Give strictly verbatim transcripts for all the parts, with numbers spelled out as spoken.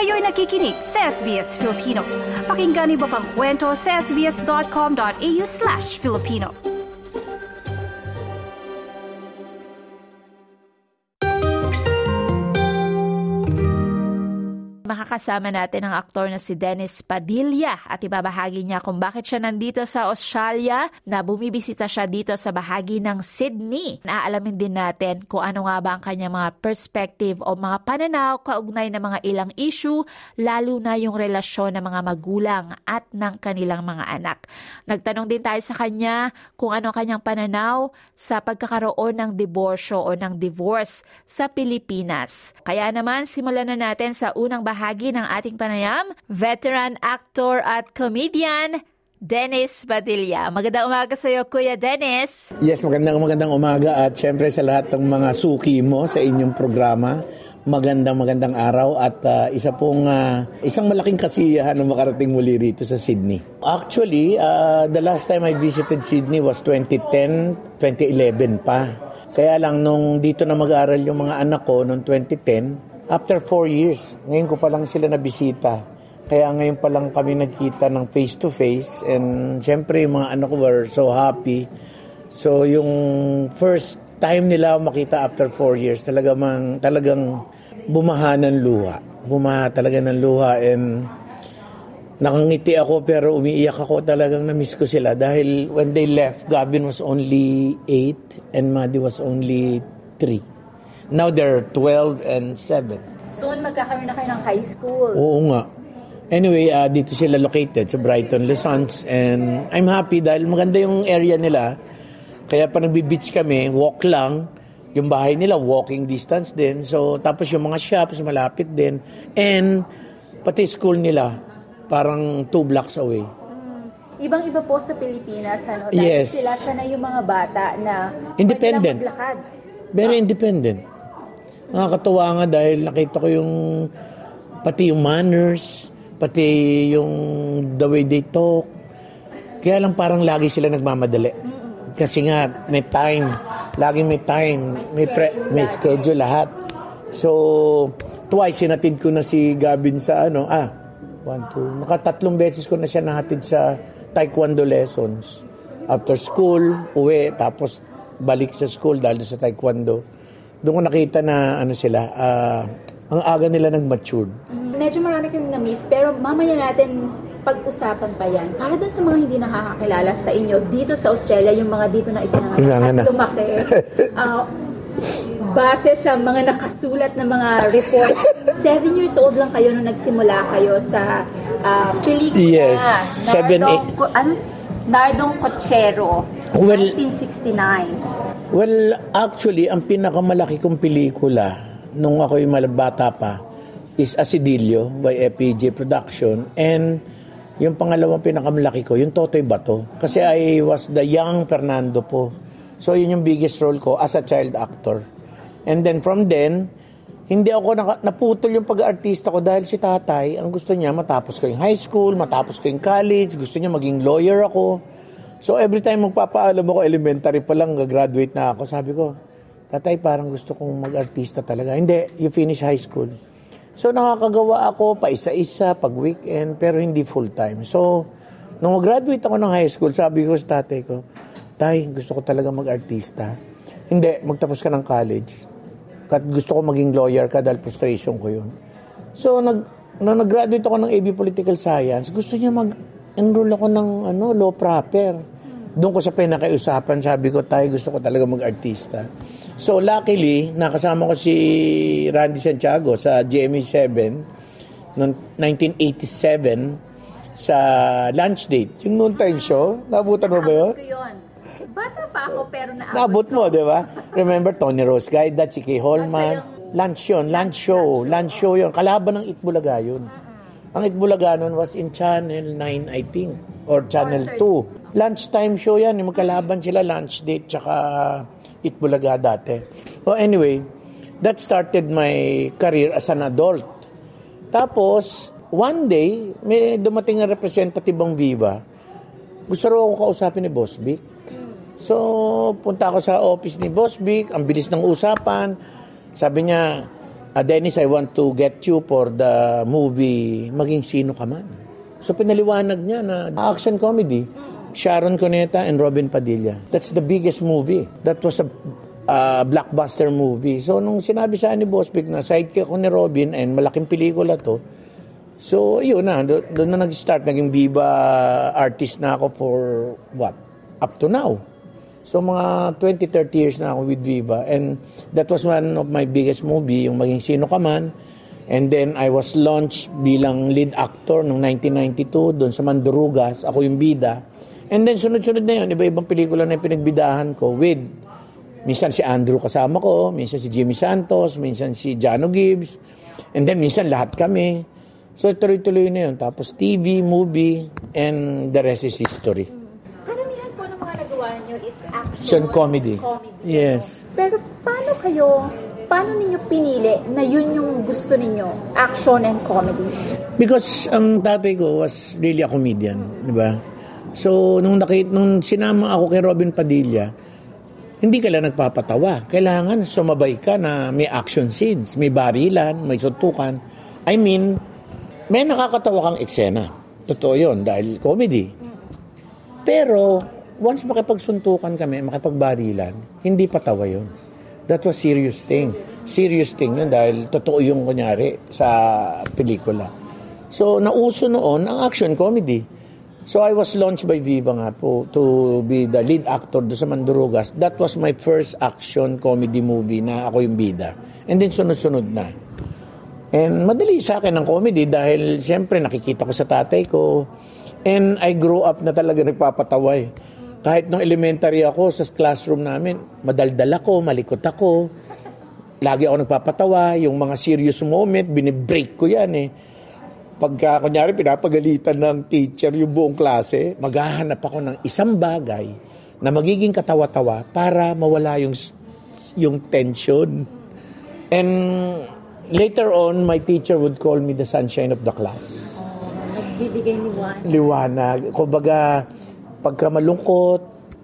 Kayo'y nakikinig sa S B S Filipino. Pakinggan niyo pa ang kwento sa sbs.com.au slash Filipino. Makakasama natin ang aktor na si Dennis Padilla at ibabahagi niya kung bakit siya nandito sa Australia na bumibisita siya dito sa bahagi ng Sydney. Naaalamin din natin kung ano nga ba ang kanyang mga perspective o mga pananaw kaugnay ng mga ilang issue, lalo na yung relasyon ng mga magulang at ng kanilang mga anak. Nagtanong din tayo sa kanya kung ano ang kanyang pananaw sa pagkakaroon ng diborsyo o ng divorce sa Pilipinas. Kaya naman, simulan na natin sa unang bahagi bahagi ng ating panayam, veteran actor at comedian, Dennis Padilla. Magandang umaga sa iyo, Kuya Dennis. Yes, magandang magandang umaga at syempre sa lahat ng mga suki mo sa inyong programa, magandang magandang araw at uh, isa pong uh, isang malaking kasiyahan na makarating muli rito sa Sydney. Actually, uh, the last time I visited Sydney was twenty ten, twenty eleven pa. Kaya lang nung dito na mag-aaral yung mga anak ko noong twenty ten, after four years, ngayon ko pa lang sila nabisita. Kaya ngayon pa lang kami nagkita ng face-to-face. And syempre, yung mga anak ko were so happy. So, yung first time nila makita after four years, talagang, talagang bumaha ng luha. Bumaha talaga ng luha. And nakangiti ako pero umiiyak ako. Talagang na-miss ko sila. Dahil when they left, Gavin was only eight and Maddie was only three. Now they're twelve and seven. Soon magkakaroon na kayo ng high school. Oo nga. Anyway, uh, dito sila located sa Brighton, Luzons. And I'm happy dahil maganda yung area nila. Kaya pa nagbi-beach kami, walk lang. Yung bahay nila, walking distance din. So, tapos yung mga shops, malapit din. And pati school nila, parang two blocks away. Hmm. Ibang-iba po sa Pilipinas, ano? Dahil yes. Sila sana yung mga bata na independent. pwede lang maglakad. Very independent. Nakakatuwa nga dahil nakita ko yung pati yung manners, pati yung the way they talk. Kaya lang parang lagi sila nagmamadali. Kasi nga may time, laging may time, may, pre, may schedule lahat. So, twice sinatid ko na si Gavin sa ano, ah, one, two, nakatatlong beses ko na siya nahatid sa taekwondo lessons. After school, uwi, tapos balik sa school dahil sa taekwondo. Doon ko nakita na ano sila, uh, ang aga nila nag-matured. Medyo marami kayong na-miss, pero mamaya natin pag-usapan pa yan. Para dun sa mga hindi nakakakilala sa inyo, dito sa Australia, yung mga dito na ipinanganak at lumaki, uh, base sa mga nakasulat na mga report, seven years old lang kayo nung nagsimula kayo sa uh, pelikula. Yes, seven, eight. Ano? Nardong Cochero, well, nineteen sixty-nine. Well, actually, ang pinakamalaki kong pelikula nung ako'y malabata pa is Asidillo by F P J Production. And yung pangalawang pinakamalaki ko, yung Totoy Bato. Kasi I was the young Fernando po. So, yun yung biggest role ko as a child actor. And then from then, hindi ako naka, naputol yung pag-artista ko dahil si tatay, ang gusto niya, matapos ko yung high school, matapos ko yung college, gusto niya maging lawyer ako. So every time magpapaalam ako, elementary pa lang, graduate na ako, sabi ko, tatay, parang gusto kong mag-artista talaga. Hindi, you finish high school. So nakakagawa ako pa isa-isa, pag weekend, pero hindi full-time. So, nung mag-graduate ako ng high school, sabi ko sa tatay ko, tay, gusto ko talaga mag-artista. Hindi, magtapos ka ng college. Kat gusto ko maging lawyer ka dahil frustration ko yun. So, nag, nung nag-graduate ako ng A B Political Science, gusto niya mag-enroll ako ng ano, law proper. Doon ko sa pinakaiusapan, sabi ko, tayo gusto ko talaga mag-artista. So, luckily, nakasama ko si Randy Santiago sa G M A seven noong nineteen eighty-seven sa lunch date. Yung noontime show, nabutan mo ba yun? Bata pa ako pero naabot, naabot mo, di ba? Remember, Tony Rose Guy, that si Kay Holman. Lunch yun, lunch show. Lunch show yun. Kalaban ng Itbulaga yun. Ang Itbulaga nun was in Channel nine, I think. Or Channel two. Lunchtime show yan. Magkalaban sila, lunch date, tsaka Itbulaga dati. So anyway, that started my career as an adult. Tapos, one day, may dumating na representative ng Viva. Gusto raw ako kausapin ni Boss Vic. So, punta ako sa office ni Boss Vic. Ang bilis ng usapan. Sabi niya, uh, Dennis, I want to get you for the movie Maging Sino Ka Man. So pinaliwanag niya na action comedy, Sharon Cuneta and Robin Padilla. That's the biggest movie. That was a uh, blockbuster movie. So nung sinabi sa ni Boss Vic na sidekick ko ni Robin and malaking pelikula to, so yun na, do- doon na nag-start. Naging Viva artist na ako for what? Up to now. So mga twenty, thirty years na ako with Viva. And that was one of my biggest movie, yung Maging Sino Ka Man. And then I was launched bilang lead actor noong nineteen ninety-two doon sa Mandurugas. Ako yung bida. And then sunod-sunod na yun, iba-ibang pelikula na yung pinagbidahan ko with minsan si Andrew kasama ko, minsan si Jimmy Santos, minsan si Jano Gibbs. And then minsan lahat kami. So tuloy-tuloy na yun. Tapos T V, movie, and the rest is history. Karamihan po ng mga nagawa niyo is action, Action comedy. comedy. Yes. Pero paano kayo, paano ninyo pinili na yun yung gusto ninyo, action and comedy? Because ang tatay ko was really a comedian, di ba? So, nung, nakit, nung sinama ako kay Robin Padilla, hindi ka lang nagpapatawa. Kailangan sumabay ka na may action scenes, may barilan, may suntukan. I mean, may nakakatawa kang eksena. Totoo yun, dahil comedy. Pero, once makipagsuntukan kami, makipagbarilan, hindi patawa yun. That was serious thing. Serious thing yun dahil totoo yung kunyari sa pelikula. So, nauso noon ang action comedy. So, I was launched by Viva nga po to be the lead actor do sa Mandurugas. That was my first action comedy movie na ako yung bida. And then, sunod-sunod na. And madali sa akin ang comedy dahil siyempre nakikita ko sa tatay ko. And I grew up na talaga nagpapataway. Kahit nung elementary ako sa classroom namin, madaldal ako, malikot ako. Lagi ako nagpapatawa. Yung mga serious moment, binibreak ko yan eh. Pagka, kunyari, pinapagalitan ng teacher yung buong klase, maghahanap ako ng isang bagay na magiging katawa-tawa para mawala yung, yung tension. And later on, my teacher would call me the sunshine of the class. Oh, nagbibigay liwanag. Liwanag. Kumbaga, pagka malungkot,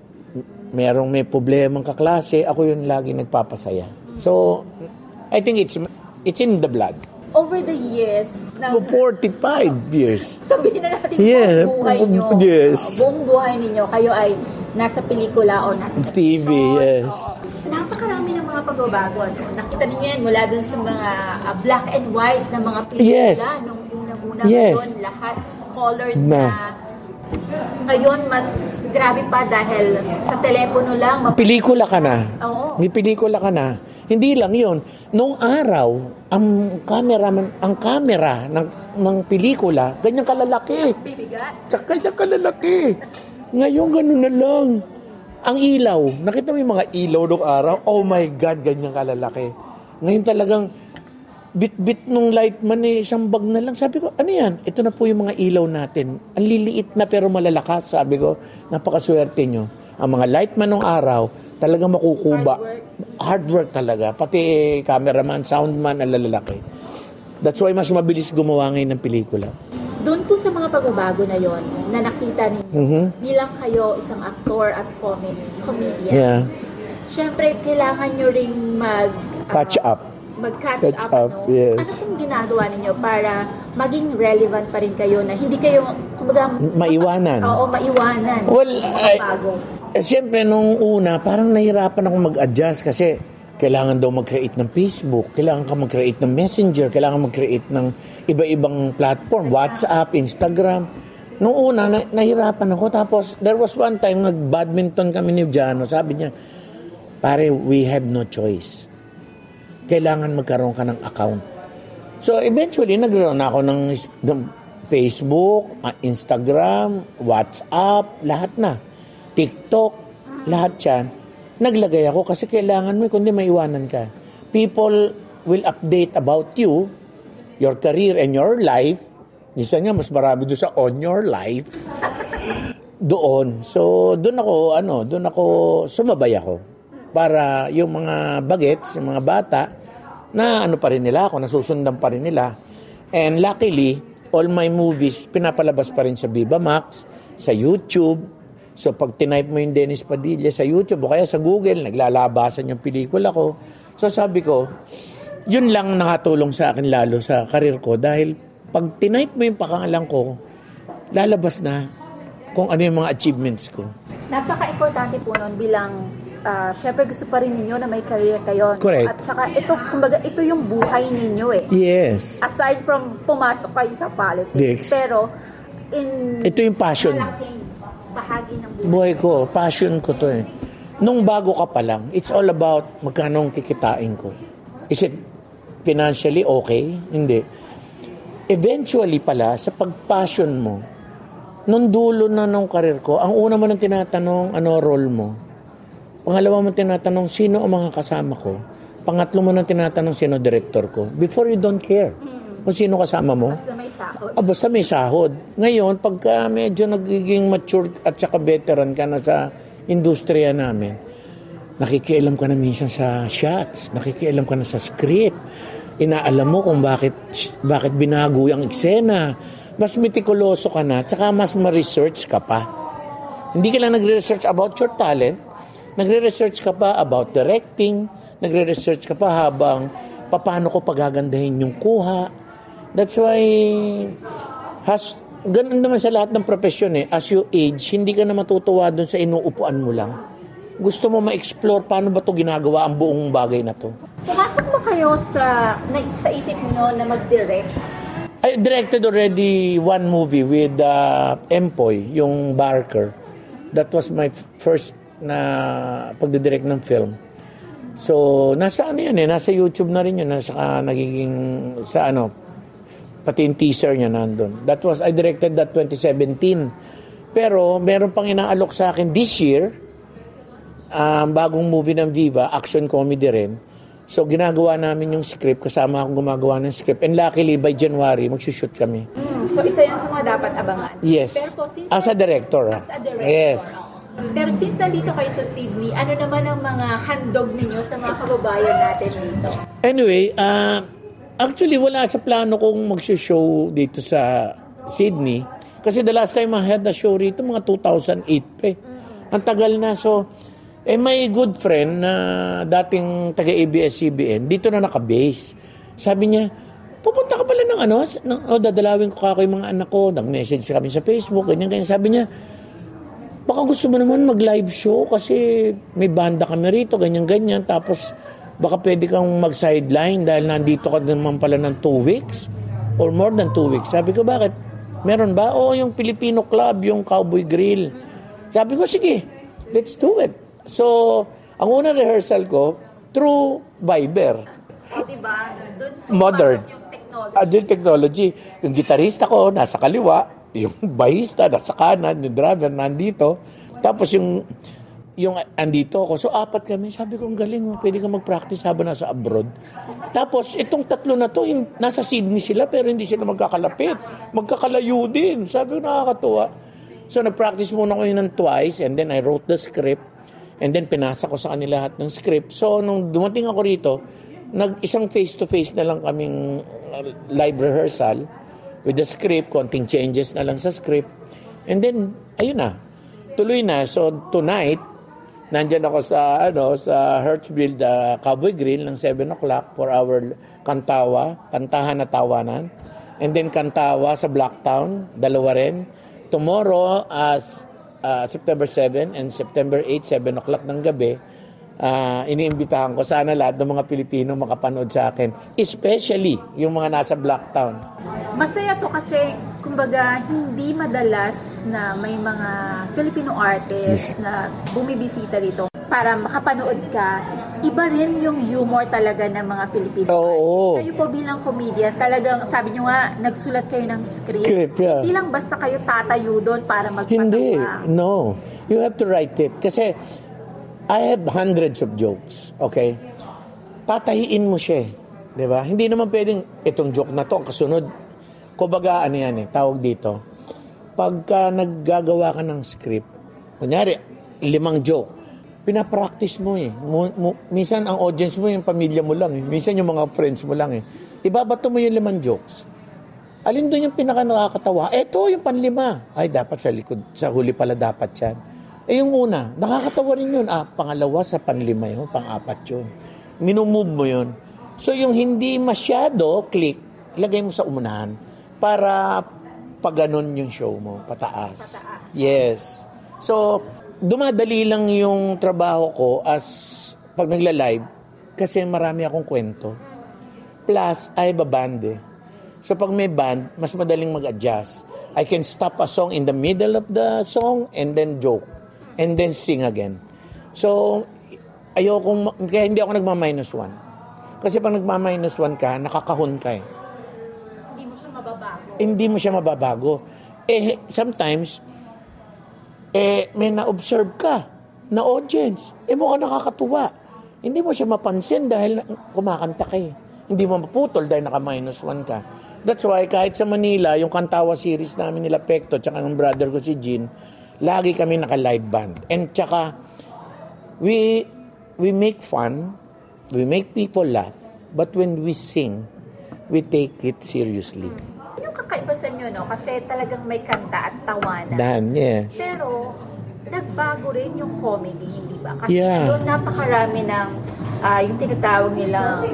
merong may problemang kaklase, ako yung lagi nagpapasaya. So, I think it's it's in the blood. Over the years, na, forty-five years. sabihin na natin Yeah, buong buhay nyo. yes. Uh, buong buhay ninyo, kayo ay nasa pelikula o nasa T V, yes. Oo. Napakarami ng mga pagbabago. Ano? Nakita niyo yan mula dun sa mga uh, black and white na mga pelikula. Yes. Nung unang-una Yes. ngayon, lahat colored Na. na. Ngayon, mas grabe pa dahil sa telepono lang. Map- Pelikula ka na. Oo. May pelikula ka na. Hindi lang yun. Noong araw, ang cameraman, ang camera ng, ng pelikula, ganyan kalalaki. Bibigat. Tsaka ganyan kalalaki. Ngayon, gano'n na lang. Ang ilaw, nakita mo yung mga ilaw noong araw? Oh my God, ganyan kalalaki. Ngayon talagang, bit-bit nung lightman eh, isang bag na lang. Sabi ko, ano yan? Ito na po yung mga ilaw natin. Ang liliit na pero malalakas. Sabi ko, napakaswerte nyo. Ang mga lightman nung araw, talagang makukuba. Hard work. Hard work talaga. Pati eh, cameraman, soundman, ang lalaki. That's why mas mabilis gumawa ngayon ng pelikula. Doon po sa mga pagbabago na yon na nakita ninyo, Mhm. bilang kayo isang aktor at comed- comedian, Yeah. syempre kailangan nyo ring mag... ah, Catch up. mag-catch Catch up, up, ano? yes. Ano pong ginagawa ninyo para maging relevant pa rin kayo na hindi kayo, kumbaga... Maiwanan. Oo, maiwanan. Well, I- bago. Eh, siyempre, nung una, parang nahirapan ako mag-adjust kasi kailangan daw mag-create ng Facebook, kailangan ka mag-create ng Messenger, kailangan mag-create ng iba-ibang platform, WhatsApp, Instagram. Nung una, na- nahirapan ako. Tapos, there was one time, nag-badminton kami ni Jano. Sabi niya, pare, we have no choice. Kailangan magkaroon ka ng account. So, eventually, nagkaroon na ako ng, ng Facebook, ah, Instagram, WhatsApp, lahat na. TikTok, lahat yan. Naglagay ako kasi kailangan mo, kundi maiwanan ka. People will update about you, your career and your life. Minsan nga, mas marami doon sa on your life. Doon. So, doon ako, ano, doon ako, sumabay ako. Para yung mga bagets, yung mga bata, na ano pa rin nila ako, nasusundan pa rin nila. And luckily, all my movies, pinapalabas pa rin sa Viva Max, sa YouTube. So, pag tinype mo yung Dennis Padilla sa YouTube o kaya sa Google, naglalabasan yung pelikula ko. So, sabi ko, yun lang nakatulong sa akin lalo sa karir ko dahil pag tinype mo yung pakangalan ko, lalabas na kung ano yung mga achievements ko. Napaka-importante po nun bilang, uh, syempre gusto pa rin ninyo na may career kayo. Correct. At saka ito, kumbaga, ito yung buhay ninyo eh. Yes. Aside from pumasok kayo sa politics. Yes. Pero, in... Ito yung passion. Malaking bahagi ng buhay. Buhay ko, passion ko to eh. Nung bago ka pa lang, it's all about magkano ang kikitain ko. Is it financially okay? Hindi. Eventually pala, sa pag-passion mo, nung dulo na nung karir ko, ang una mo nang tinatanong, ano role mo? Pangalawa mo tinatanong, sino ang mga kasama ko? Pangatlo mo nang tinatanong, sino director ko? Before you don't care kung sino kasama mo. Basta may sahod. Ah, basta may sahod. Ngayon, pagka medyo nagiging mature at saka veteran ka na sa industriya namin, nakikialam ka na minsan sa shots, nakikialam ka na sa script, inaalam mo kung bakit bakit binago yung eksena, mas mitikuloso ka na, tsaka mas ma-research ka pa. Hindi ka lang nagre-research about your talent, nagre-research ka pa about directing, nagre-research ka pa habang paano ko pagagandahin yung kuha. That's why has ganun naman sa lahat ng profesyon eh. As you age, hindi ka na matutuwa dun sa inuupuan mo lang. Gusto mo ma-explore paano ba to ginagawa ang buong bagay na to. Pumasok ba kayo sa, na, sa isip nyo na mag-direct? I directed already one movie with uh, Empoy, yung Barker. That was my first na pagdidirect ng film. So, nasa ano yan eh, nasa YouTube na rin yun, nasa uh, nagiging, sa ano, pati yung teaser niya nandun. That was, I directed that twenty seventeen. Pero, meron pang inaalok sa akin this year, um, bagong movie ng Viva, action comedy rin. So, ginagawa namin yung script, kasama akong gumagawa ng script. And luckily, by January, magsushoot kami. Mm, so, isa yan sa mga dapat abangan. Yes. Pero po, since as a director. As a director. Yes. Pero since nandito kayo sa Sydney, ano naman ang mga handog ninyo sa mga kababayan natin dito? Anyway, uh, actually wala sa plano kong mag-show dito sa Sydney. Kasi the last time I had the show rito, mga two thousand eight pa eh. Mm-hmm. Ang tagal na. So, eh may good friend na dating taga-A B S C B N, dito na naka-base. Sabi niya, pupunta ka pala ng ano, ng, oh, dadalawin ko kako yung mga anak ko. Nag-message kami sa Facebook, ganyan, ganyan. Sabi niya, baka gusto mo naman mag-live show kasi may banda kami rito, ganyan-ganyan. Tapos, baka pwede kang mag-sideline dahil nandito ka naman pala ng two weeks or more than two weeks. Sabi ko, bakit? Meron ba? Oo, yung Filipino Club, yung Cowboy Grill. Sabi ko, sige, let's do it. So, ang unang rehearsal ko, through Viber. O, diba? Doon Modern. yung technology. Ah, yung technology. Yung gitarista ko, nasa kaliwa. Yung bahista, nasa kanan. Yung driver, nandito. Tapos yung, yung andito ako. So, apat kami. Sabi ko, ang galing mo. Pwede ka mag-practice habang nasa abroad. Tapos, itong tatlo na to, yung, nasa Sydney sila, pero hindi sila magkakalapit. Magkakalayo din. Sabi ko, nakakatuwa. So, nag-practice muna ko yun ng twice, and then I wrote the script. And then, pinasa ko sa kanila lahat ng script. So, nung dumating ako rito, nag-isang face-to-face na lang kaming live rehearsal with the script, konting changes na lang sa script. And then, ayun na. Tuloy na. So, tonight, nandyan ako sa, ano, sa Hertzville, the Cowboy Grill ng seven o'clock for our Kantawa, Kantahan na Tawanan. And then, Kantawa sa Blacktown, dalawa rin. Tomorrow, as uh, September seventh and September eighth, seven o'clock ng gabi, uh, iniimbitahan ko sana lahat ng mga Pilipino makapanood sa akin. Especially yung mga nasa Blacktown. Masaya to kasi, kumbaga, hindi madalas na may mga Filipino artists na bumibisita dito para makapanood ka. Iba rin yung humor talaga ng mga Filipino Oo. artists. Kayo po bilang comedian, talagang sabi nyo nga, nagsulat kayo ng script. Script, yeah. Hindi lang basta kayo tatayo doon para magpatawa. Hindi. No. You have to write it. Kasi I have hundreds of jokes. Okay? Tatahiin mo siya. Diba? Hindi naman pwedeng itong joke na to, ang kasunod. Kumbaga, ano yan eh, tawag dito. Pagka naggagawa ka ng script, kunyari, limang joke, pinapractice mo eh. Mo, mo, minsan ang audience mo, yung pamilya mo lang eh. Minsan yung mga friends mo lang eh. Ibabato mo yung limang jokes. Alin doon yung pinaka nakakatawa? Eto, yung panlima. Ay, dapat sa likod, sa huli pala dapat yan. Eh, yung una, nakakatawa rin yun. Ah, pangalawa sa panlima yun, pang-apat yun. Minumove mo yun. So yung hindi masyado click, lagay mo sa umunahan para pag ganon yung show mo, pataas. Pataas. Yes. So, dumadali lang yung trabaho ko as pag nagla-live kasi marami akong kwento. Plus, I have a band eh. So pag may band, mas madaling mag-adjust. I can stop a song in the middle of the song and then joke. And then sing again. So, ayokong, kaya hindi ako nagma-minus one. Kasi pag nagma-minus one ka, nakakahon ka eh. Hindi mo siya mababago. Hindi mo siya mababago. Eh, sometimes, eh, may na-observe ka na audience. Eh, mukhang nakakatuwa. Hindi mo siya mapansin dahil kumakanta ka eh. Hindi mo maputol dahil naka-minus one ka. That's why, kahit sa Manila, yung Kantawa series namin nila Pekto, tsaka ng brother ko si Jean, lagi kami naka-live band. And tsaka, we, we make fun, we make people laugh, but when we sing, we take it seriously. Yung kakaiba sa inyo, no? Kasi talagang may kanta at tawanan. Dan, yes. Pero, nagbago rin yung comedy, hindi ba? Kasi Yeah. doon napakarami ng ah, yung tinatawag nilang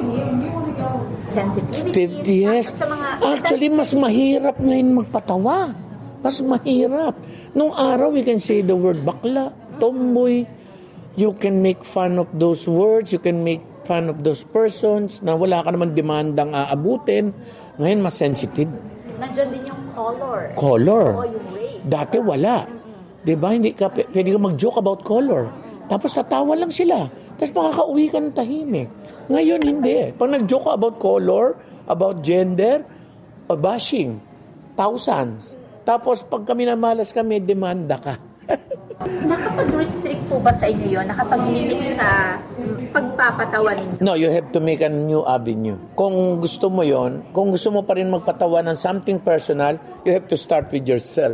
sensitivities. Yes. Sa mga, Actually, mas mahirap ngayon magpatawa. Mas mahirap. Nung araw, we can say the word bakla, tomboy. You can make fun of those words. You can make fun of those persons na wala ka naman demandang aabutin. Ngayon, mas sensitive. Nandiyan din yung color. Color. Oo, yung race. Dati wala. Diba? Hindi ka, p- pwede ka mag-joke about color. Tapos tatawa lang sila. Tapos makakauwi ka ng tahimik. Ngayon, hindi. Pag nag-joke ka about color, about gender, o bashing, thousands. Tapos pag kami namalas kami, demanda ka. Nakapag-restrict po ba sa inyo yun? Nakapag-limit sa pagpapatawa ninyo? No, you have to make a new avenue. Kung gusto mo yon, kung gusto mo pa rin magpatawa ng something personal, you have to start with yourself.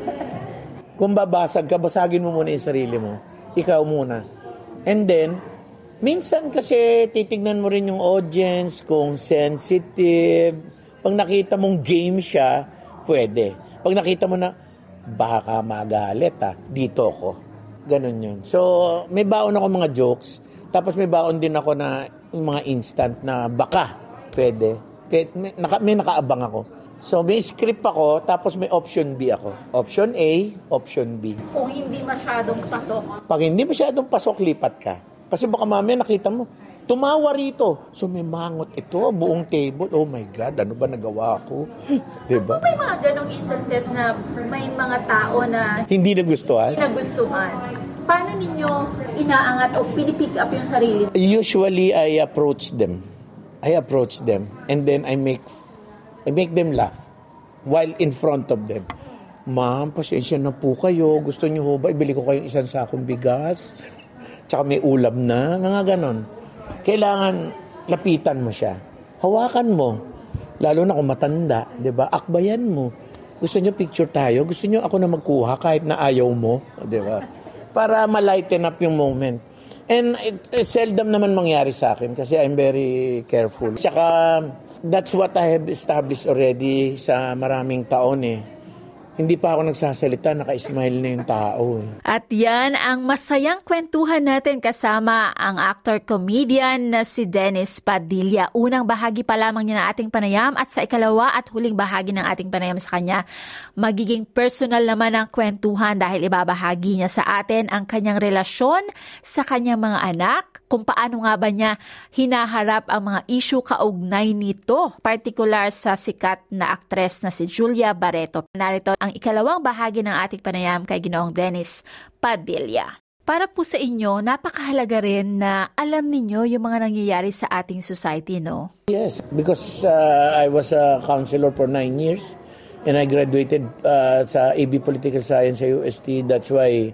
Kung babasag ka, basagin mo muna yung sarili mo. Ikaw muna. And then, minsan kasi titignan mo rin yung audience, kung sensitive. Pag nakita mong game siya, pwede. Pag nakita mo na, baka magalit ah, dito ako. Ganun yun. So, may baon ako mga jokes. Tapos may baon din ako na yung mga instant na baka pwede. May, naka, may nakaabang ako. So, may script ako, tapos may option B ako. Option A, option B. Kung hindi masyadong patok. Pag hindi masyadong pasok, lipat ka. Kasi baka mamaya nakita mo, tumawa rito. So, may mangot ito, buong table. Oh my God, ano ba nagawa ko? Diba? May mga ganong instances na may mga tao na Hindi nagustuhan? hindi nagustuhan. Paano ninyo inaangat o pinipick up yung sarili? Usually, I approach them. I approach them. And then, I make I make them laugh while in front of them. Ma'am, pasensya na po kayo. Gusto niyo ho ba? Ibili ko kayong isang sakong bigas. Tsaka may ulam na. Nga ganon. Kailangan lapitan mo siya. Hawakan mo. Lalo na kung matanda. Diba? Akbayan mo. Gusto niyo picture tayo? Gusto niyo ako na magkuha kahit na ayaw mo? Diba? Para ma-lighten up yung moment. And it, it seldom naman mangyari sa akin kasi I'm very careful. Tsaka that's what I have established already sa maraming taon eh. Hindi pa ako nagsasalita, naka-smile na yung tao eh. At yan ang masayang kwentuhan natin kasama ang actor-comedian na si Dennis Padilla. Unang bahagi pa lamang niya ng ating panayam at sa ikalawa at huling bahagi ng ating panayam sa kanya, magiging personal naman ang kwentuhan dahil ibabahagi niya sa atin ang kanyang relasyon sa kanyang mga anak, kung paano nga ba niya hinaharap ang mga issue kaugnay nito, particular sa sikat na aktres na si Julia Barreto. Narito ang ikalawang bahagi ng ating panayam kay Ginoong Dennis Padilla. Para po sa inyo, napakahalaga rin na alam ninyo yung mga nangyayari sa ating society, no? Yes, because uh, I was a counselor for nine years and I graduated uh, sa A B Political Science sa U S T. That's why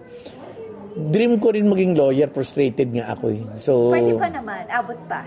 dream ko rin maging lawyer, frustrated nga ako eh. So, Pwede pa naman, abot pa.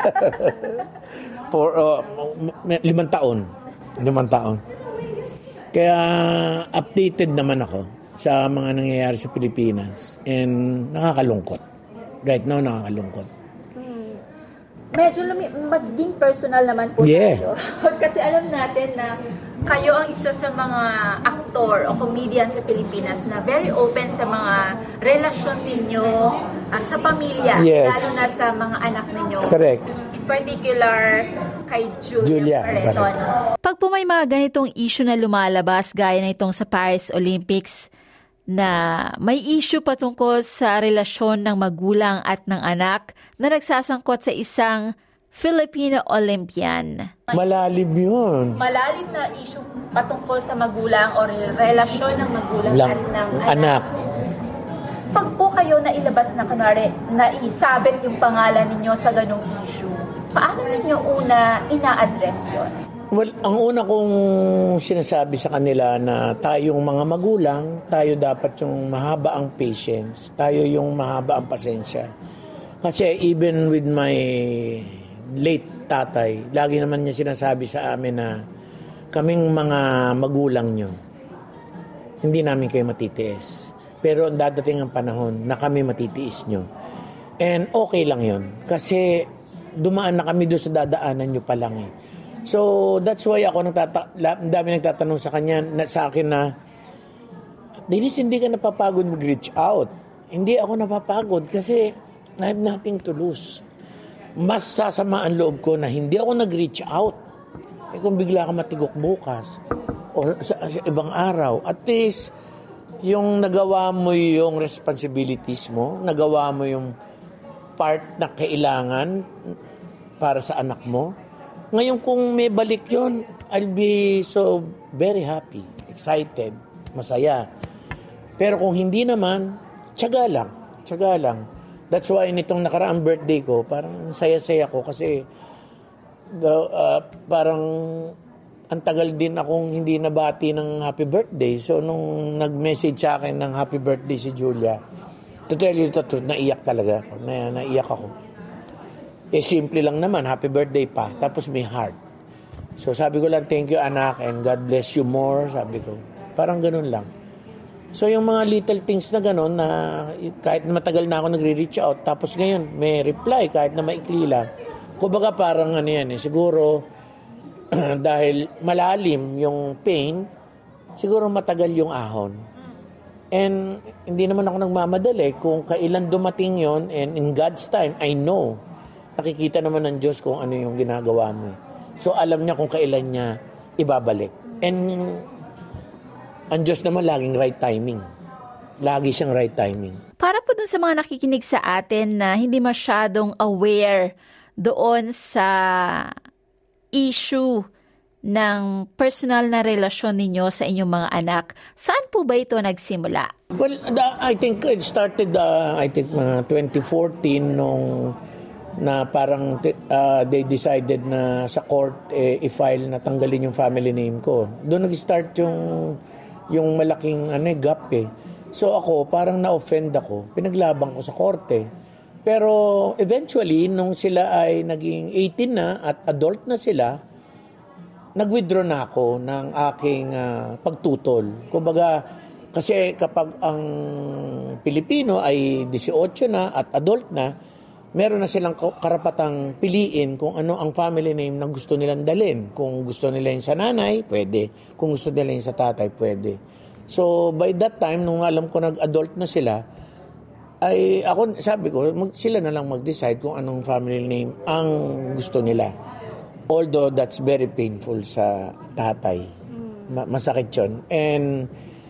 for uh, limang taon. Limang taon. Kaya updated naman ako sa mga nangyayari sa Pilipinas. And nakakalungkot. Right now, nakakalungkot. Hmm. Medyo lumi- maging personal naman po Yeah. tayo. Kasi alam natin na kayo ang isa sa mga aktor o comedian sa Pilipinas na very open sa mga relasyon ninyo uh, sa pamilya, Yes. lalo na sa mga anak ninyo. Correct. particular kay Julia, Julia Barreto. Barreto. Pag po may mga ganitong issue na lumalabas, gaya na itong sa Paris Olympics, na may issue patungkol sa relasyon ng magulang at ng anak na nagsasangkot sa isang Filipino Olympian. Malalim yun. Malalim na issue patungkol sa magulang o relasyon ng magulang Lang, at ng anak. anak. Pag po kayo na ilabas na kunwari, na isabit yung pangalan ninyo sa ganung issue, paano ninyo una ina-address yun? Well, ang una kong sinasabi sa kanila na tayong mga magulang, tayo dapat yung mahaba ang patience, tayo yung mahaba ang pasensya. Kasi even with my late tatay, lagi naman niya sinasabi sa amin na kaming mga magulang nyo, hindi namin kayo matitiis. Pero dadating ang panahon na kami matitiis nyo. And okay lang yun. Kasi dumaan na kami doon sa dadaanan nyo pa lang eh. So, that's why ako nagtata- ang dami nagtatanong sa kanya, na, sa akin na, Dennis, hindi ka napapagod mag-reach out. Hindi ako napapagod kasi I have nothing to lose. Mas sasama ang loob ko na hindi ako nag-reach out. Eh kung bigla ka matigok bukas o sa, sa ibang araw, at least, yung nagawa mo yung responsibilities mo, nagawa mo yung part na kailangan para sa anak mo. Ngayon kung may balik yon, I'll be so very happy, excited, masaya. Pero kung hindi naman, tiyaga lang, tiyaga lang. That's why nitong nakaraang birthday ko, parang saya-saya ko kasi the, uh, parang ang tagal din akong hindi nabati ng happy birthday. So nung nag-message sa akin ng happy birthday si Julia, to tell you the truth, naiyak talaga ako, na, naiyak ako. Eh, simple lang naman, happy birthday pa, tapos may heart. So, sabi ko lang, thank you, anak, and God bless you more, sabi ko. Parang ganun lang. So, yung mga little things na ganun, na kahit matagal na ako nagre-reach out, tapos ngayon, may reply, kahit na maikli lang. Kumbaga, parang ano yan, eh, siguro, dahil malalim yung pain, siguro matagal yung ahon. And, hindi naman ako nagmamadali. Kung kailan dumating yon, and in God's time, I know, nakikita naman ng Diyos kung ano yung ginagawa mo. So, alam niya kung kailan niya ibabalik. And, ang Diyos naman laging right timing. Lagi siyang right timing. Para po dun sa mga nakikinig sa atin na hindi masyadong aware doon sa issue ng personal na relasyon ninyo sa inyong mga anak, saan po ba ito nagsimula? Well, I think it started, uh, I think, mga twenty fourteen nung na parang uh, they decided na sa court eh, i-file na tanggalin yung family name ko. Doon nag-start yung yung malaking ano, gap eh. So ako, parang na-offend ako. Pinaglaban ko sa korte. Pero eventually, nung sila ay naging eighteen na at adult na sila, nag-withdraw na ako ng aking uh, pagtutol. Kumbaga, kasi kapag ang Pilipino ay eighteen na at adult na, meron na silang karapatang piliin kung ano ang family name na gusto nilang dalhin. Kung gusto nila yung sa nanay, pwede. Kung gusto nila yung sa tatay, pwede. So, by that time, nung alam ko nag-adult na sila, ay ako, sabi ko, mag, sila na lang mag-decide kung anong family name ang gusto nila. Although, that's very painful sa tatay. Ma- masakit yun. And,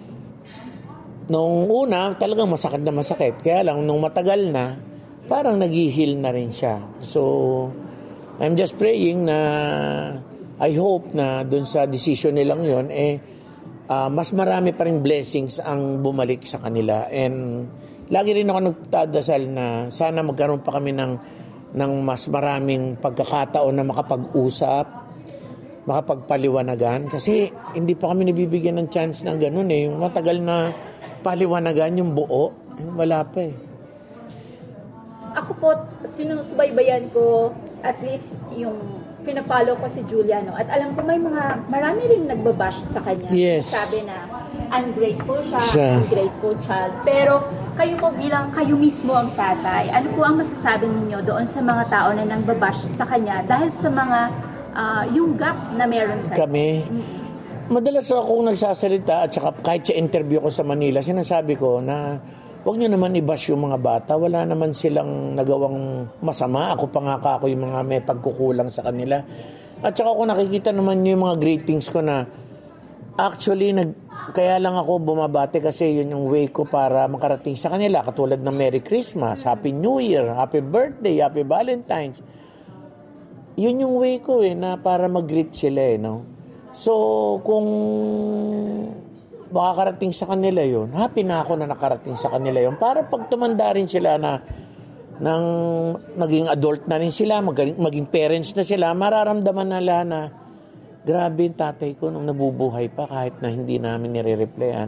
nung una, talagang masakit na masakit. Kaya lang, nung matagal na, parang nag-heal na rin siya. So, I'm just praying na I hope na dun sa decision nilang yon eh, uh, mas marami pa rin blessings ang bumalik sa kanila. And lagi rin ako nagdadasal na sana magkaroon pa kami ng, ng mas maraming pagkakataon na makapag-usap, makapagpaliwanagan. Kasi hindi pa kami nabibigyan ng chance na ganun eh. Yung matagal na paliwanagan, yung buo, wala pa eh. Ako po, sinusubaybayan ko at least yung pina-follow ko si Julia, no? At alam ko may mga, marami rin nagbabash sa kanya. Yes. Sabi na, ungrateful siya, siya, ungrateful child. Pero, kayo po bilang, kayo mismo ang tatay, ano po ang masasabi ninyo doon sa mga tao na nagbabash sa kanya dahil sa mga, uh, yung gap na meron kayo? Kami? Mm-hmm. Madalas akong nagsasalita at saka kahit sa interview ko sa Manila, sinasabi ko na huwag nyo naman i-bash yung mga bata. Wala naman silang nagawang masama. Ako pa nga ka ako yung mga may pagkukulang sa kanila. At saka ako nakikita naman yung mga greetings ko na actually, nag, kaya lang ako bumabati kasi yun yung way ko para makarating sa kanila. Katulad ng Merry Christmas, Happy New Year, Happy Birthday, Happy Valentine's. Yun yung way ko eh, na para mag-greet sila eh, no? So, kung makakarating sa kanila yun, happy na ako na nakarating sa kanila yun. Para pag tumanda rin sila na nang naging adult na rin sila, maging, maging parents na sila, mararamdaman nila na grabe yung tatay ko nung nabubuhay pa kahit na hindi namin nire-replyan.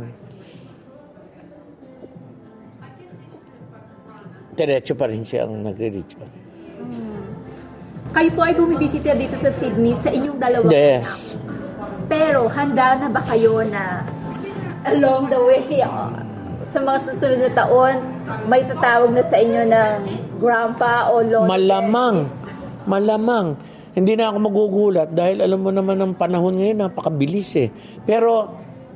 Diretso pa rin siya ang nagre-reach out. Hmm. Kayo po ay bumibisita dito sa Sydney sa inyong dalawang yes. anak. Pero handa na ba kayo na along the way, uh, sa mga susunod na taon, may tatawag na sa inyo ng grandpa o lola? Malamang. Malamang. Hindi na ako magugulat dahil alam mo naman ang panahon ngayon, napakabilis eh. Pero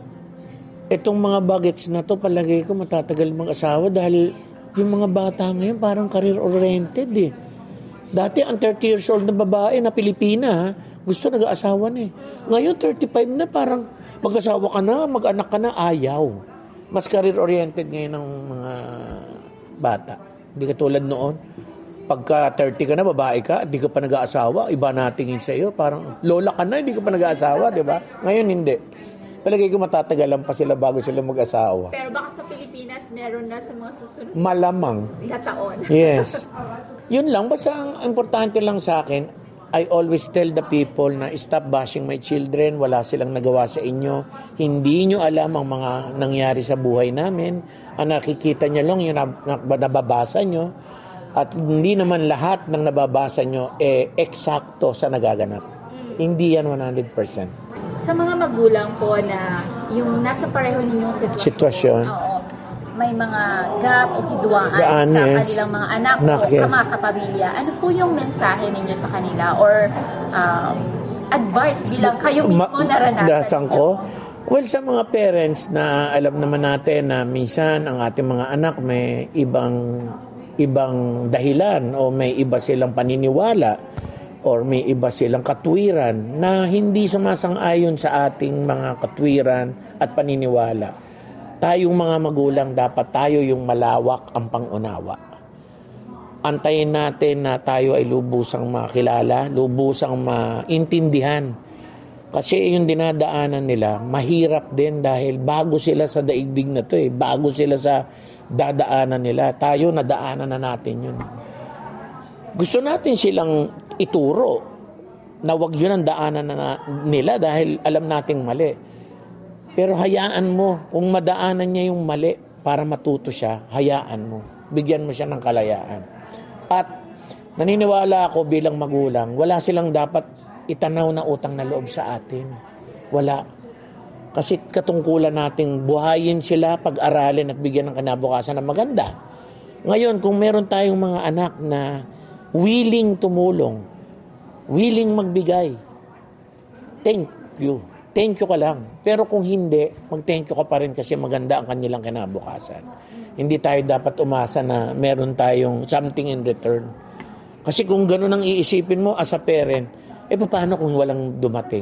itong mga bagets na to, palagay ko matatagal mag-asawa dahil yung mga bata ngayon parang career-oriented eh. Dati ang thirty years old na babae na Pilipina, gusto nag-aasawa na eh. Ngayon thirty-five na parang mag-asawa ka na, mag-anak ka na, ayaw. Mas career-oriented ngayon ng mga bata. Hindi katulad noon. Pagka thirty ka na, babae ka, hindi ka pa nag-aasawa, iba natingin sa iyo. Parang lola ka na, hindi ka pa nag-aasawa, di ba? Ngayon hindi. Palagay ko matatagalan pa sila bago sila mag-asawa. Pero baka sa Pilipinas, meron na sa mga susunod malamang na taon. Yes. Yun lang. Basta ang importante lang sa akin, I always tell the people na stop bashing my children. Wala silang nagawa sa inyo. Hindi nyo alam ang mga nangyari sa buhay namin. Ang nakikita nyo lang yung nababasa nyo. At hindi naman lahat ng nababasa nyo eh eksakto sa nagaganap. Mm. Hindi yan one hundred percent. Sa mga magulang po na yung nasa pareho ninyong sitwasyon, sitwasyon. Oo, may mga gap o hidwaan Daan, sa yes. kanilang mga anak Nak, o yes. mga kapamilya. Ano po yung mensahe ninyo sa kanila or um, advice bilang kayo mismo Ma- naranasan? Dasan ko? Well, sa mga parents na alam naman natin na minsan ang ating mga anak may ibang ibang dahilan o may iba silang paniniwala or may iba silang katwiran na hindi sumasang-ayon sa ating mga katwiran at paniniwala. Tayong mga magulang, dapat tayo yung malawak ang pangunawa. Antayin natin na tayo ay lubusang makilala, lubusang maintindihan. Kasi yung dinadaanan nila, mahirap din dahil bago sila sa daigdig na to eh. Bago sila sa dadaanan nila. Tayo, nadaanan na natin yun. Gusto natin silang ituro na wag yun ang daanan na nila dahil alam nating mali. Pero hayaan mo, kung madaanan niya yung mali para matuto siya, hayaan mo. Bigyan mo siya ng kalayaan. At naniniwala ako bilang magulang, wala silang dapat itanaw na utang na loob sa atin. Wala. Kasi katungkulan nating buhayin sila, pag-aralin at bigyan ng kinabukasan na maganda. Ngayon, kung meron tayong mga anak na willing tumulong, willing magbigay, thank you. Thank you ka lang. Pero kung hindi, mag-thank you ka pa rin kasi maganda ang kanilang kinabukasan. Hindi tayo dapat umasa na meron tayong something in return. Kasi kung gano'n ang iisipin mo as a parent, eh paano kung walang dumating?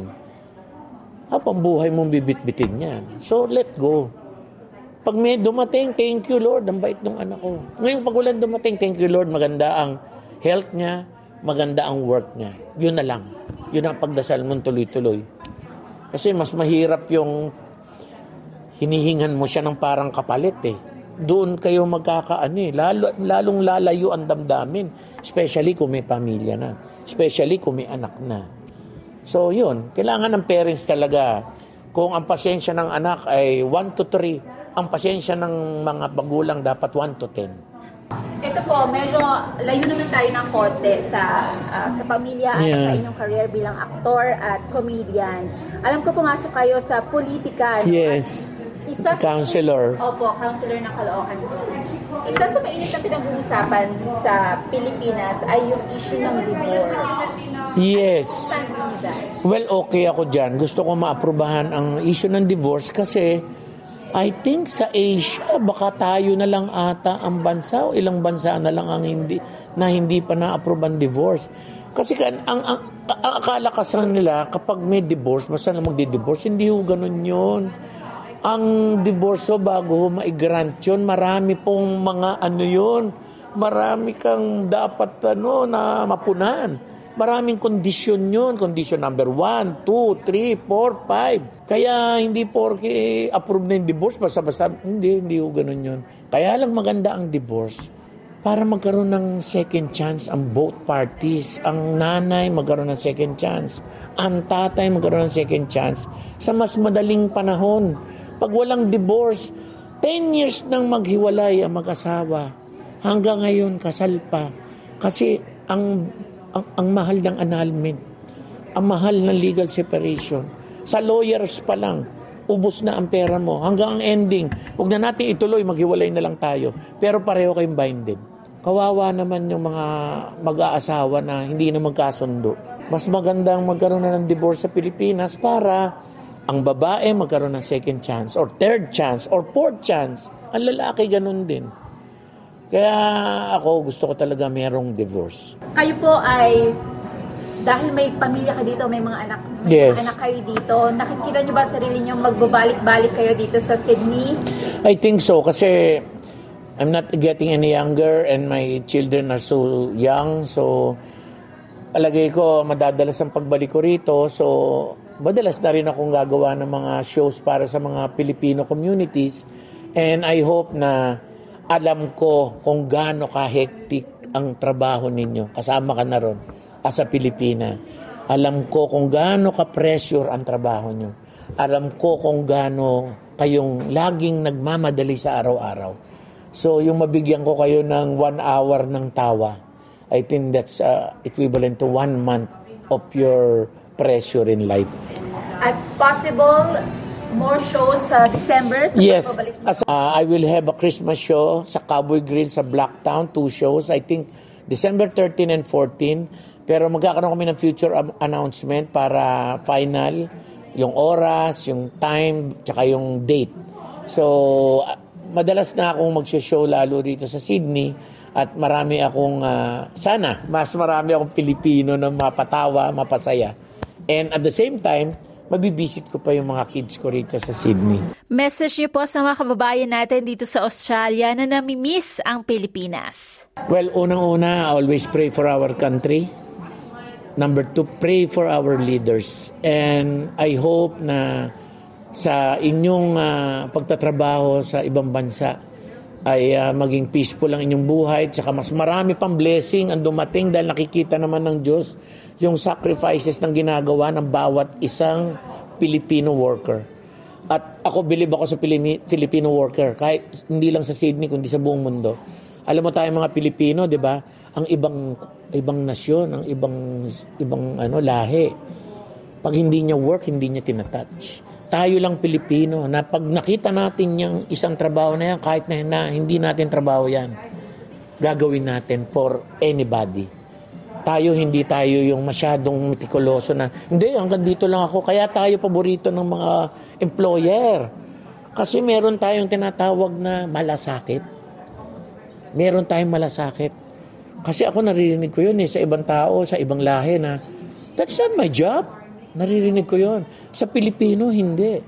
Habang buhay mong bibit-bitin yan. So, let go. Pag may dumating, thank you, Lord. Ang bait ng anak ko. Ngayon, pag walang dumating, thank you, Lord. Maganda ang health niya. Maganda ang work niya. Yun na lang. Yun ang pagdasal mong tuloy-tuloy. Kasi mas mahirap yung hinihingan mo siya ng parang kapalit eh. Doon kayo magkakaano eh. Lalo, lalong lalayo ang damdamin. Especially kung may pamilya na. Especially kung may anak na. So yun, kailangan ng parents talaga. Kung ang pasensya ng anak ay one to three, ang pasensya ng mga magulang dapat one to ten. Ito po, medyo layo naman tayo ng konti sa uh, sa pamilya at Yeah. sa inyong career bilang aktor at comedian. Alam ko pumasok kayo sa politika. no? Yes. Isa sa Counselor. Opo, counselor ng Caloocan City. Isa sa mainit na pinag-uusapan sa Pilipinas ay yung issue ng divorce. Yes. Saan mo dahil? Well, okay ako dyan. Gusto ko maaprubahan ang issue ng divorce kasi I think sa Asia, baka tayo na lang ata ang bansa o ilang bansa na lang ang hindi, na hindi pa na-approve ang divorce. Kasi kan, ang, ang, ang akala kasi nila, kapag may divorce, basta na magdi-divorce, hindi ho ganun yun. Ang divorce ho, bago ho ma-grant yun, marami pong mga ano yun, marami kang dapat ano, na mapunan. Maraming kondisyon yun. Condition number one, two, three, four, five. Kaya hindi porke approve na yung divorce, basta-basta, hindi, hindi ho ganun yun. Kaya lang maganda ang divorce para magkaroon ng second chance ang both parties. Ang nanay magkaroon ng second chance. Ang tatay magkaroon ng second chance sa mas madaling panahon. Pag walang divorce, ten years nang maghiwalay ang mag-asawa. Hanggang ngayon, kasal pa. Kasi ang Ang, ang mahal ng annulment, ang mahal ng legal separation. Sa lawyers pa lang, ubos na ang pera mo. Hanggang ang ending, huwag na natin ituloy, maghiwalay na lang tayo. Pero pareho kayong binded. Kawawa naman yung mga mag-aasawa na hindi na magkasundo. Mas magandang magkaroon na ng divorce sa Pilipinas para ang babae magkaroon ng second chance or third chance or fourth chance. Ang lalaki ganun din. Kaya ako gusto ko talaga merong divorce. Kayo po ay, dahil may pamilya ka dito, may mga anak, may Yes. mga anak kayo dito, nakikita nyo ba sarili nyo magbabalik-balik kayo dito sa Sydney? I think so kasi I'm not getting any younger and my children are so young. So alagay ko madadalas ang pagbalik ko rito. So madalas na rin akong gagawa ng mga shows para sa mga Filipino communities. And I hope na alam ko kung gaano ka-hectic ang trabaho ninyo. Kasama ka na ron as a Pilipina. Alam ko kung gaano ka-pressure ang trabaho nyo. Alam ko kung gaano kayong laging nagmamadali sa araw-araw. So, yung mabigyan ko kayo ng one hour ng tawa, I think that's uh, equivalent to one month of your pressure in life. At possible, more shows sa December? Sa Yes. pagbabalik niyo? As, uh, I will have a Christmas show sa Cowboy Grill sa Blacktown. Two shows. I think December thirteen and fourteen. Pero magkakaroon kami ng future um, announcement para final. Yung oras, yung time, tsaka yung date. So, uh, madalas na akong mag-show lalo dito sa Sydney. At marami akong, uh, sana, mas marami akong Pilipino na mapatawa, mapasaya. And at the same time, mabibisit ko pa yung mga kids ko rito sa Sydney. Message niyo po sa mga kababayan natin dito sa Australia na namimiss ang Pilipinas. Well, unang-una, always pray for our country. Number two, pray for our leaders. And I hope na sa inyong uh, pagtatrabaho sa ibang bansa ay uh, maging peaceful ang inyong buhay. Tsaka mas marami pang blessing ang dumating dahil nakikita naman ng Diyos yung sacrifices ng ginagawa ng bawat isang Filipino worker. At ako, believe ako sa Filipino worker, kahit hindi lang sa Sydney, kundi sa buong mundo. Alam mo tayo mga Pilipino, di ba? Ang ibang ibang nasyon, ang ibang ibang ano lahi. Pag hindi niya work, hindi niya tinatouch. Tayo lang Pilipino na pag nakita natin yung isang trabaho na yan, kahit na, na hindi natin trabaho yan, gagawin natin for anybody. Tayo, hindi tayo yung masyadong metikuloso na, hindi, hanggang dito lang ako. Kaya tayo paborito ng mga employer. Kasi meron tayong tinatawag na malasakit. Meron tayong malasakit. Kasi ako naririnig ko yun eh, sa ibang tao, sa ibang lahi na, that's not my job. Naririnig ko yun. Sa Pilipino, hindi.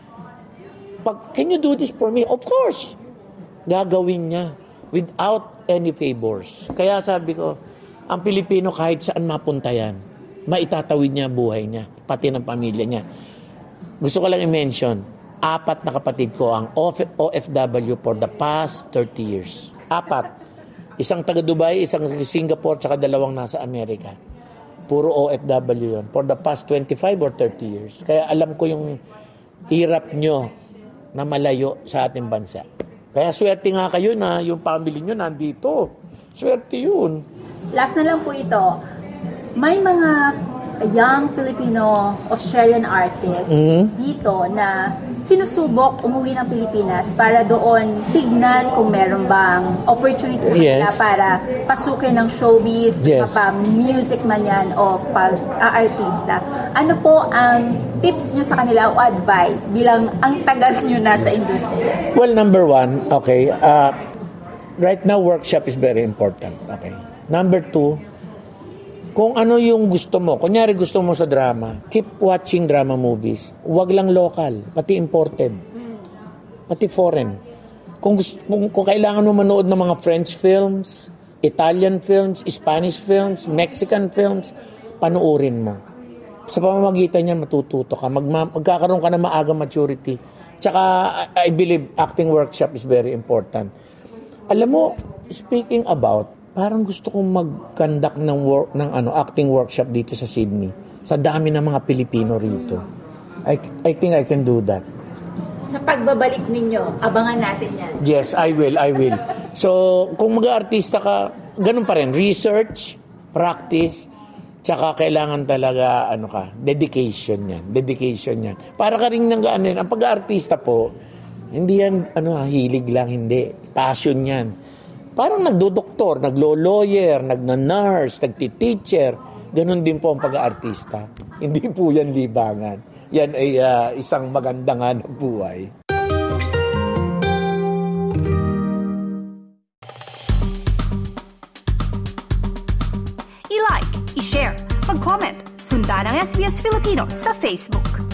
Pag, can you do this for me? Of course. Gagawin niya without any favors. Kaya sabi ko, ang Pilipino kahit saan mapunta yan, maitatawid niya buhay niya, pati ng pamilya niya. Gusto ko lang i-mention, apat na kapatid ko ang O F W for the past thirty years. Apat. Isang taga Dubai, isang Singapore, tsaka dalawang nasa Amerika. Puro O F W yun. For the past twenty-five or thirty years. Kaya alam ko yung hirap nyo na malayo sa ating bansa. Kaya swerte nga kayo na yung family nyo nandito. Swerte yun. Last na lang po ito, may mga young Filipino-Australian artist Mm-hmm. dito na sinusubok umuwi ng Pilipinas para doon tignan kung meron bang opportunity sa kanila Yes. para pasukin ng showbiz, Yes. mapa-music man yan o pag-artista. Ano po ang tips nyo sa kanila o advice bilang ang tagal nyo na sa industry? Well, number one, okay, uh, right now workshop is very important. Okay. Number two, kung ano yung gusto mo, kunyari gusto mo sa drama, keep watching drama movies. Huwag lang local, pati imported. Pati foreign. Kung, gusto, kung, kung kailangan mo manood ng mga French films, Italian films, Spanish films, Mexican films, panoorin mo. Sa pamamagitan niya, matututo ka. Mag, magkakaroon ka ng maagang maturity. Tsaka, I, I believe acting workshop is very important. Alam mo, speaking about, parang gusto kong mag-conduct ng work ng ano acting workshop dito sa Sydney. Sa dami ng mga Pilipino rito. I I think I can do that. Sa pagbabalik ninyo, abangan natin yan. Yes, I will, I will. So, kung mag-aartista ka, ganun pa rin, research, practice, tsaka kailangan talaga ano ka, dedication yan, dedication yan. Para ka rin ng ano yan, ang pag-aartista po, hindi yan ano hilig lang, hindi, passion yan. Parang nagdodoktor, naglo-lawyer, nagna-nurse, nagti-teacher. Ganun din po ang pag-aartista. Hindi po yan libangan. Yan ay uh, isang magandang hanap buhay. I-like, i-share, mag-comment, sundan ang S B S Filipino sa Facebook.